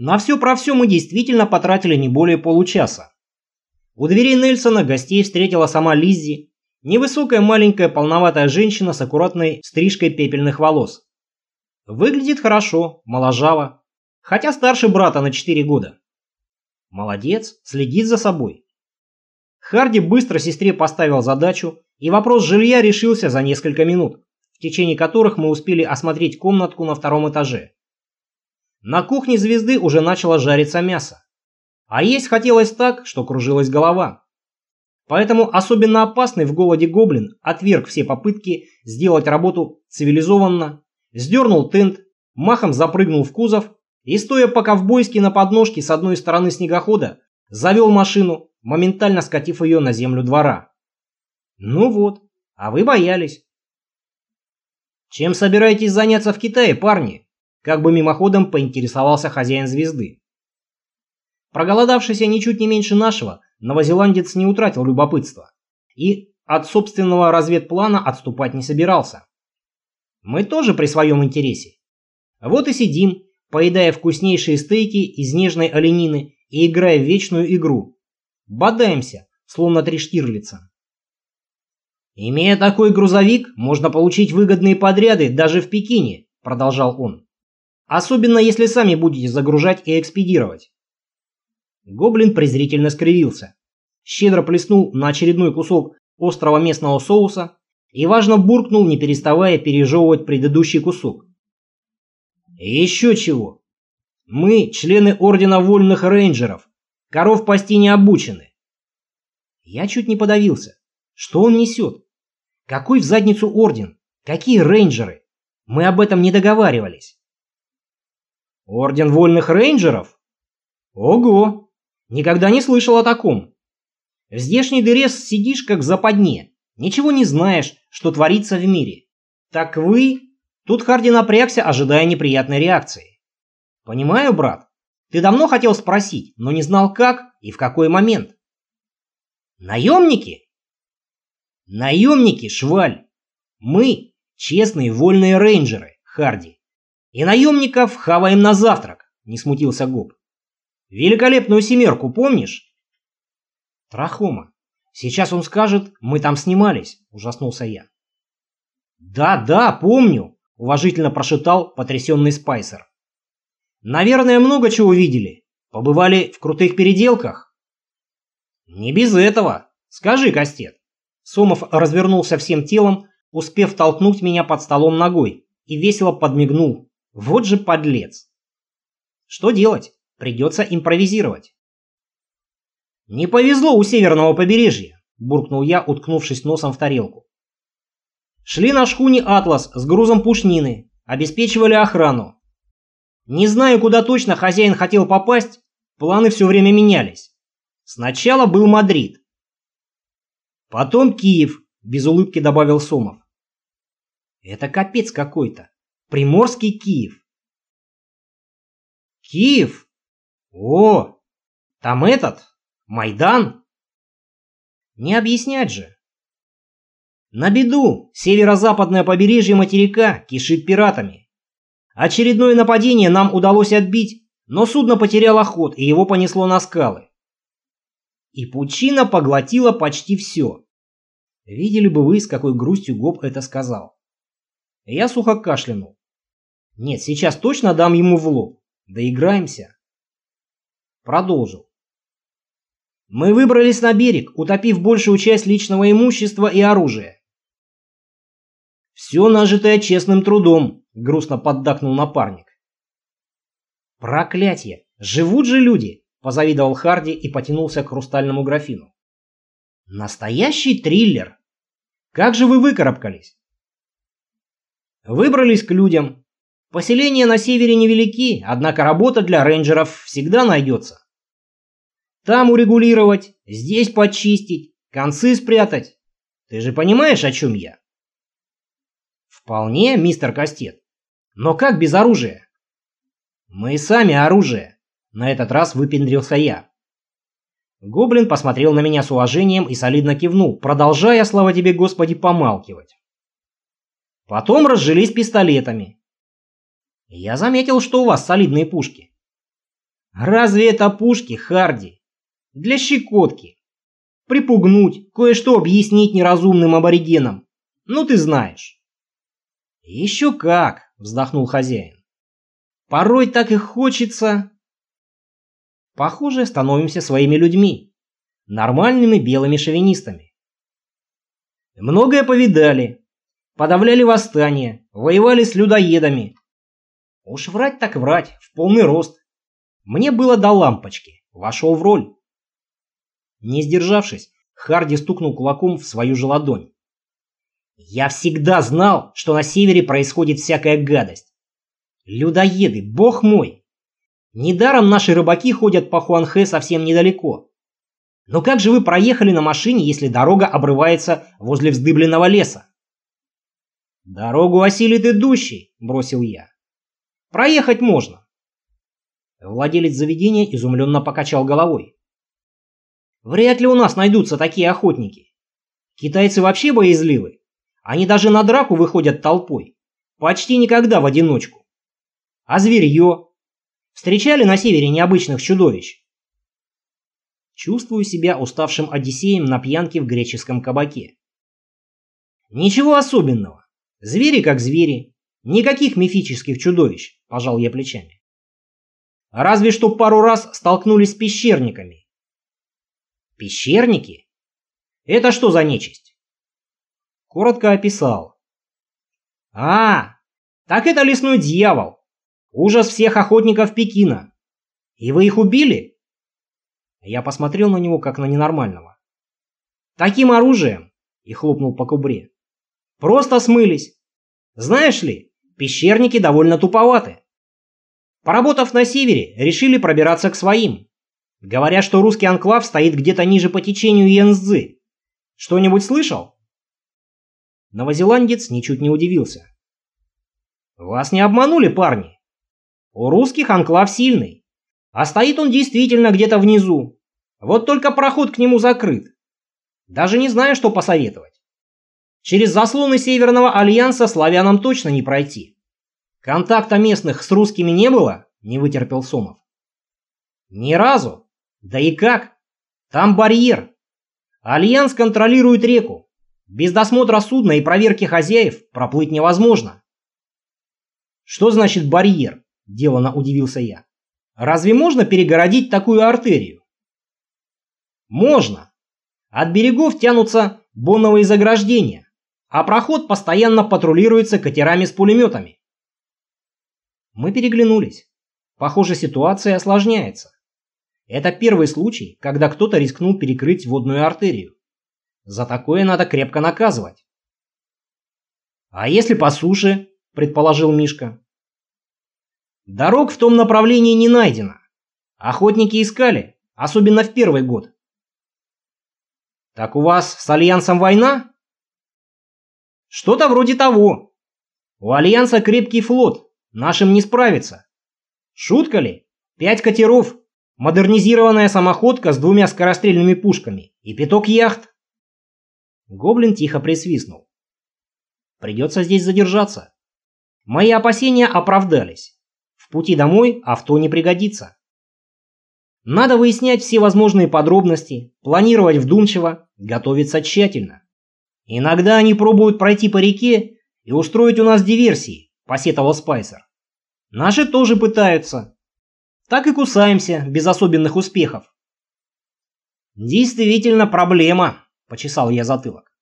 На все про все мы действительно потратили не более получаса. У дверей Нельсона гостей встретила сама Лиззи, невысокая маленькая полноватая женщина с аккуратной стрижкой пепельных волос. Выглядит хорошо, моложава, хотя старше брата на 4 года. Молодец, следит за собой. Харди быстро сестре поставил задачу, и вопрос жилья решился за несколько минут, в течение которых мы успели осмотреть комнатку на 2-м этаже. На кухне звезды уже начало жариться мясо, а есть хотелось так, что кружилась голова. Поэтому особенно опасный в голоде гоблин отверг все попытки сделать работу цивилизованно, сдернул тент, махом запрыгнул в кузов и, стоя по-ковбойски на подножке с одной стороны снегохода, завел машину, моментально скатив ее на землю двора. Ну вот, а вы боялись. Чем собираетесь заняться в Китае, парни? Как бы мимоходом поинтересовался хозяин звезды. Проголодавшийся ничуть не меньше нашего, новозеландец не утратил любопытства и от собственного разведплана отступать не собирался. Мы тоже при своем интересе. Вот и сидим, поедая вкуснейшие стейки из нежной оленины и играя в вечную игру. Бодаемся, словно 3 Штирлица. «Имея такой грузовик, можно получить выгодные подряды даже в Пекине», — продолжал он. «Особенно если сами будете загружать и экспедировать». Гоблин презрительно скривился, щедро плеснул на очередной кусок острого местного соуса и важно буркнул, не переставая пережевывать предыдущий кусок. «Еще чего. Мы, члены Ордена Вольных Рейнджеров, коров пасти не обучены». Я чуть не подавился. Что он несет? Какой в задницу орден? Какие рейнджеры? Мы об этом не договаривались. Орден Вольных Рейнджеров? Ого! Никогда не слышал о таком. В здешней дыре сидишь как в западне. Ничего не знаешь, что творится в мире. Так вы... Тут Харди напрягся, ожидая неприятной реакции. Понимаю, брат. Ты давно хотел спросить, но не знал как и в какой момент. Наемники? Наемники, шваль. Мы честные вольные рейнджеры, Харди. И наемников хаваем на завтрак, не смутился Гоб. Великолепную семерку помнишь? Трахома. Сейчас он скажет, мы там снимались, ужаснулся я. Да, помню, уважительно прошептал потрясенный Спайсер. Наверное, много чего видели. Побывали в крутых переделках? Не без этого. Скажи, Кастет. Сомов развернулся всем телом, успев толкнуть меня под столом ногой, и весело подмигнул. Вот же подлец. Что делать? Придется импровизировать. Не повезло у северного побережья, буркнул я, уткнувшись носом в тарелку. Шли на шхуне «Атлас» с грузом пушнины, обеспечивали охрану. Не знаю, куда точно хозяин хотел попасть, планы все время менялись. Сначала был Мадрид. Потом Киев, без улыбки добавил Сомов. Это капец какой-то. Приморский Киев. Киев? О, там этот, Майдан? Не объяснять же. На беду, северо-западное побережье материка кишит пиратами. Очередное нападение нам удалось отбить, но судно потеряло ход, и его понесло на скалы. И пучина поглотила почти все. Видели бы вы, с какой грустью Гоб это сказал. Я сухо кашлянул. Нет, сейчас точно дам ему в лоб. Доиграемся. Продолжил. Мы выбрались на берег, утопив большую часть личного имущества и оружия. Все нажитое честным трудом, грустно поддакнул напарник. Проклятье! Живут же люди! Позавидовал Харди и потянулся к хрустальному графину. Настоящий триллер! Как же вы выкарабкались? Выбрались к людям. Поселения на севере невелики, однако работа для рейнджеров всегда найдется. Там урегулировать, здесь почистить, концы спрятать. Ты же понимаешь, о чем я? Вполне, мистер Кастет. Но как без оружия? Мы сами оружие. На этот раз выпендрился я. Гоблин посмотрел на меня с уважением и солидно кивнул, продолжая, слава тебе Господи, помалкивать. Потом разжились пистолетами. Я заметил, что у вас солидные пушки. Разве это пушки, Харди? Для щекотки. Припугнуть, кое-что объяснить неразумным аборигенам. Ну ты знаешь. Еще как, вздохнул хозяин. Порой так и хочется. Похоже, становимся своими людьми. Нормальными белыми шовинистами. Многое повидали. Подавляли восстания, воевали с людоедами. Уж врать так врать, в полный рост. Мне было до лампочки, вошел в роль. Не сдержавшись, Харди стукнул кулаком в свою же ладонь. Я всегда знал, что на севере происходит всякая гадость. Людоеды, бог мой. Недаром наши рыбаки ходят по Хуанхэ совсем недалеко. Но как же вы проехали на машине, если дорога обрывается возле вздыбленного леса? Дорогу осилит идущий, бросил я. Проехать можно. Владелец заведения изумленно покачал головой. Вряд ли у нас найдутся такие охотники. Китайцы вообще боязливы. Они даже на драку выходят толпой. Почти никогда в одиночку. А зверье? Встречали на севере необычных чудовищ? Чувствую себя уставшим Одиссеем на пьянке в греческом кабаке. Ничего особенного. Звери как звери. Никаких мифических чудовищ, пожал я плечами. Разве что пару раз столкнулись с пещерниками. Пещерники? Это что за нечисть? Коротко описал. А, так это лесной дьявол. Ужас всех охотников Пекина. И вы их убили? Я посмотрел на него как на ненормального. Таким оружием, и хлопнул по кобуре. Просто смылись. Знаешь ли, пещерники довольно туповаты. Поработав на севере, решили пробираться к своим. Говорят, что русский анклав стоит где-то ниже по течению Янцзы. Что-нибудь слышал? Новозеландец ничуть не удивился. Вас не обманули, парни. У русских анклав сильный. А стоит он действительно где-то внизу. Вот только проход к нему закрыт. Даже не знаю, что посоветовать. Через заслоны Северного Альянса славянам точно не пройти. Контакта местных с русскими не было, не вытерпел Сомов. Ни разу. Да и как? Там барьер. Альянс контролирует реку. Без досмотра судна и проверки хозяев проплыть невозможно. Что значит барьер? Делано удивился я. Разве можно перегородить такую артерию? Можно. От берегов тянутся боновые заграждения, а проход постоянно патрулируется катерами с пулеметами. Мы переглянулись. Похоже, ситуация осложняется. Это первый случай, когда кто-то рискнул перекрыть водную артерию. За такое надо крепко наказывать. А если по суше, предположил Мишка. Дорог в том направлении не найдено. Охотники искали, особенно в первый год. Так у вас с Альянсом война? Что-то вроде того. У Альянса крепкий флот, нашим не справиться. Шутка ли? 5 катеров, модернизированная самоходка с 2 скорострельными пушками и 5 яхт. Гоблин тихо присвистнул. Придется здесь задержаться. Мои опасения оправдались. В пути домой авто не пригодится. Надо выяснять все возможные подробности, планировать вдумчиво, готовиться тщательно. Иногда они пробуют пройти по реке и устроить у нас диверсии, посетовал Спайсер. Наши тоже пытаются. Так и кусаемся, без особенных успехов. Действительно проблема, почесал я затылок.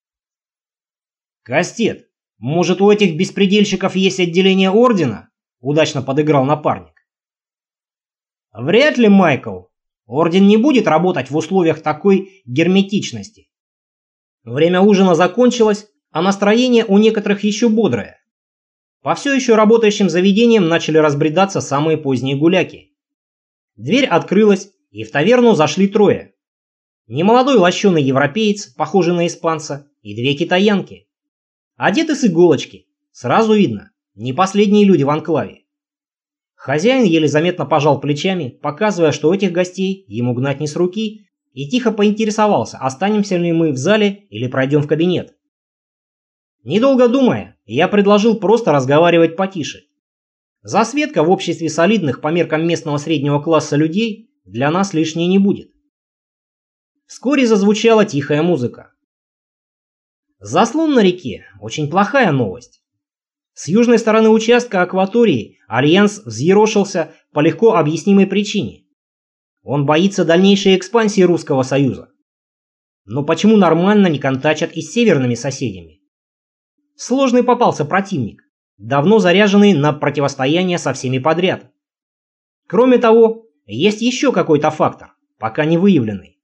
Кастет, может, у этих беспредельщиков есть отделение ордена? Удачно подыграл напарник. Вряд ли, Майкл. Орден не будет работать в условиях такой герметичности. Время ужина закончилось, а настроение у некоторых еще бодрое. По все еще работающим заведениям начали разбредаться самые поздние гуляки. Дверь открылась, и в таверну зашли 3. Немолодой лощеный европеец, похожий на испанца, и 2 китаянки. Одеты с иголочки. Сразу видно, не последние люди в анклаве. Хозяин еле заметно пожал плечами, показывая, что этих гостей ему гнать не с руки, и тихо поинтересовался, останемся ли мы в зале или пройдем в кабинет. Недолго думая, я предложил просто разговаривать потише. Засветка в обществе солидных по меркам местного среднего класса людей для нас лишней не будет. Вскоре зазвучала тихая музыка. Заслон на реке – очень плохая новость. С южной стороны участка акватории Альянс взъерошился по легко объяснимой причине. Он боится дальнейшей экспансии Русского Союза. Но почему нормально не контачат и с северными соседями? Сложный попался противник, давно заряженный на противостояние со всеми подряд. Кроме того, есть еще какой-то фактор, пока не выявленный.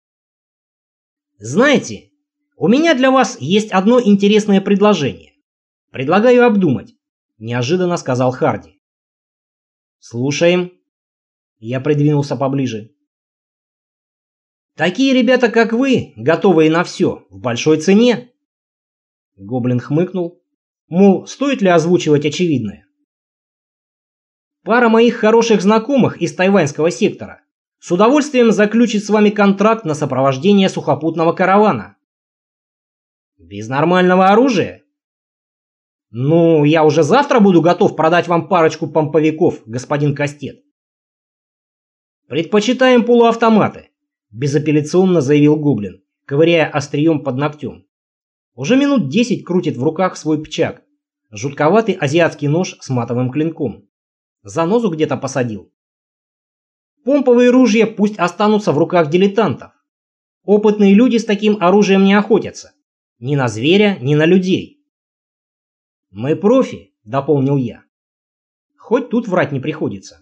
Знаете, у меня для вас есть одно интересное предложение. Предлагаю обдумать, неожиданно сказал Харди. Слушаем. Я придвинулся поближе. Такие ребята, как вы, готовые на все, в большой цене. Гоблин хмыкнул, мол, стоит ли озвучивать очевидное. Пара моих хороших знакомых из тайваньского сектора с удовольствием заключит с вами контракт на сопровождение сухопутного каравана. Без нормального оружия? Ну, я уже завтра буду готов продать вам парочку помповиков, господин Кастет. Предпочитаем полуавтоматы, безапелляционно заявил Гоблин, ковыряя острием под ногтем. Уже минут 10 крутит в руках свой пчак, жутковатый азиатский нож с матовым клинком. Занозу где-то посадил. Помповые ружья пусть останутся в руках дилетантов. Опытные люди с таким оружием не охотятся. Ни на зверя, ни на людей. Мы профи, дополнил я. Хоть тут врать не приходится.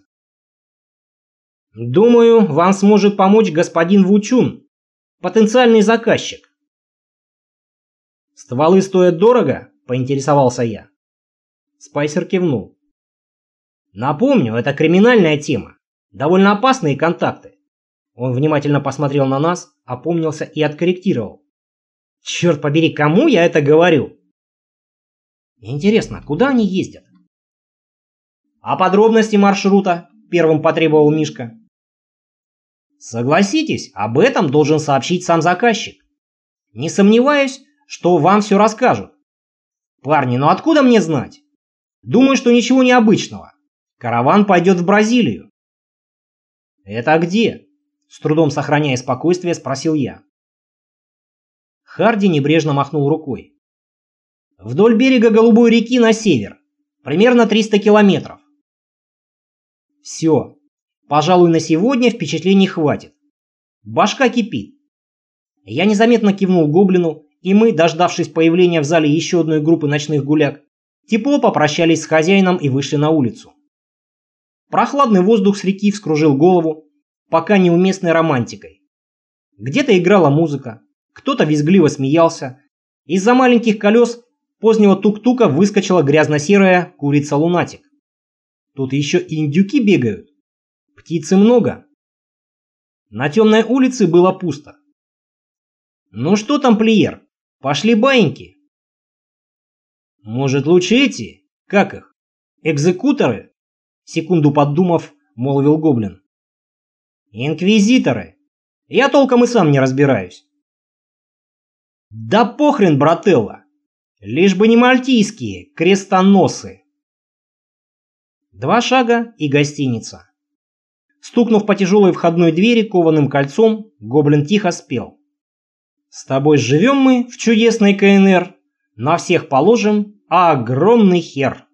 Думаю, вам сможет помочь господин Вучун, потенциальный заказчик. Стволы стоят дорого? Поинтересовался я. Спайсер кивнул. Напомню, это криминальная тема. Довольно опасные контакты. Он внимательно посмотрел на нас, опомнился и откорректировал. Черт побери, кому я это говорю? Интересно, куда они ездят? А подробности маршрута? Первым потребовал Мишка. Согласитесь, об этом должен сообщить сам заказчик. Не сомневаюсь, что вам все расскажут. Парни, ну откуда мне знать? Думаю, что ничего необычного. Караван пойдет в Бразилию. Это где? С трудом сохраняя спокойствие, спросил я. Харди небрежно махнул рукой. Вдоль берега Голубой реки на север. Примерно 300 километров. Все. Пожалуй, на сегодня впечатлений хватит. Башка кипит. Я незаметно кивнул Гоблину, и мы, дождавшись появления в зале еще одной группы ночных гуляк, тепло попрощались с хозяином и вышли на улицу. Прохладный воздух с реки вскружил голову, пока неуместной романтикой. Где-то играла музыка, кто-то визгливо смеялся. Из-за маленьких колес позднего тук-тука выскочила грязно-серая курица-лунатик. Тут еще и индюки бегают. Птицы много. На темной улице было пусто. Ну что там, тамплиер, пошли баиньки. Может, лучше эти, как их, экзекуторы? Секунду подумав, молвил Гоблин. Инквизиторы. Я толком и сам не разбираюсь. Да похрен, брателло. Лишь бы не мальтийские крестоносы. 2 шага и гостиница. Стукнув по тяжелой входной двери кованым кольцом, Гоблин тихо спел. С тобой живем мы в чудесной КНР, на всех положим огромный хер.